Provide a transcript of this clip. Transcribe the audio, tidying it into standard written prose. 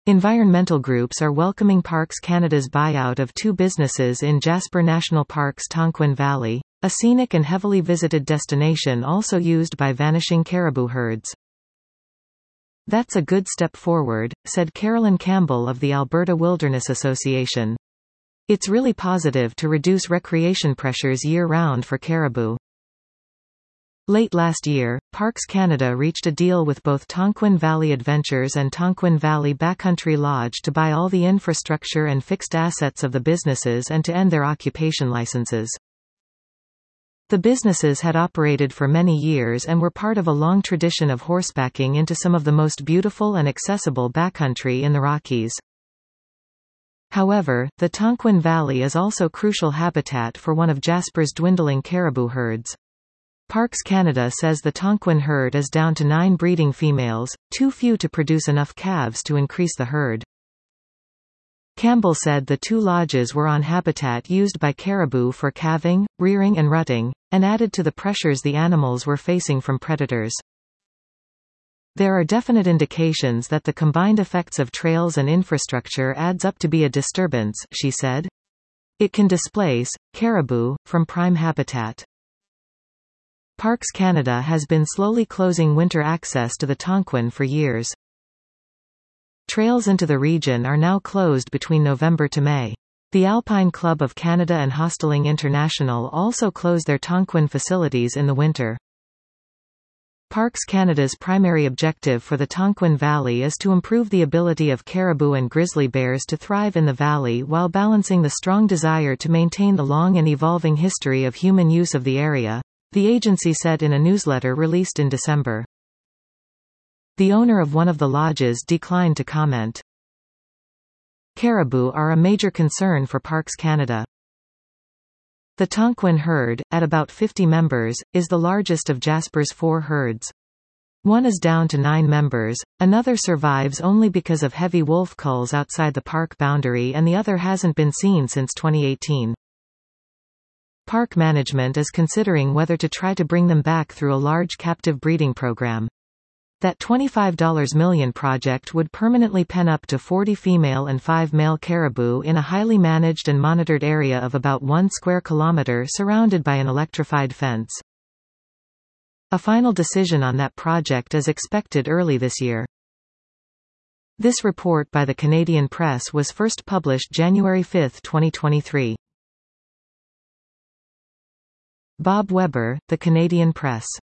Environmental groups are welcoming Parks Canada's buyout of 2 businesses in Jasper National Park's Tonquin Valley, a scenic and heavily visited destination also used by vanishing caribou herds. "That's a good step forward," said Carolyn Campbell of the Alberta Wilderness Association. "It's really positive to reduce recreation pressures year-round for caribou." Late last year, Parks Canada reached a deal with both Tonquin Valley Adventures and Tonquin Valley Backcountry Lodge to buy all the infrastructure and fixed assets of the businesses and to end their occupation licenses. The businesses had operated for many years and were part of a long tradition of horsebacking into some of the most beautiful and accessible backcountry in the Rockies. However, the Tonquin Valley is also crucial habitat for one of Jasper's dwindling caribou herds. Parks Canada says the Tonquin herd is down to 9 breeding females, too few to produce enough calves to increase the herd. Campbell said the 2 lodges were on habitat used by caribou for calving, rearing and rutting, and added to the pressures the animals were facing from predators. "There are definite indications that the combined effects of trails and infrastructure adds up to be a disturbance," she said. "It can displace caribou from prime habitat." Parks Canada has been slowly closing winter access to the Tonquin for years. Trails into the region are now closed between November to May. The Alpine Club of Canada and Hosteling International also close their Tonquin facilities in the winter. Parks Canada's primary objective for the Tonquin Valley is to improve the ability of caribou and grizzly bears to thrive in the valley while balancing the strong desire to maintain the long and evolving history of human use of the area, the agency said in a newsletter released in December. The owner of one of the lodges declined to comment. Caribou are a major concern for Parks Canada. The Tonquin herd, at about 50 members, is the largest of Jasper's 4 herds. One is down to 9 members, another survives only because of heavy wolf culls outside the park boundary, and the other hasn't been seen since 2018. Park management is considering whether to try to bring them back through a large captive breeding program. That $25 million project would permanently pen up to 40 female and 5 male caribou in a highly managed and monitored area of about 1 square kilometer surrounded by an electrified fence. A final decision on that project is expected early this year. This report by the Canadian Press was first published January 5, 2023. Bob Weber, The Canadian Press.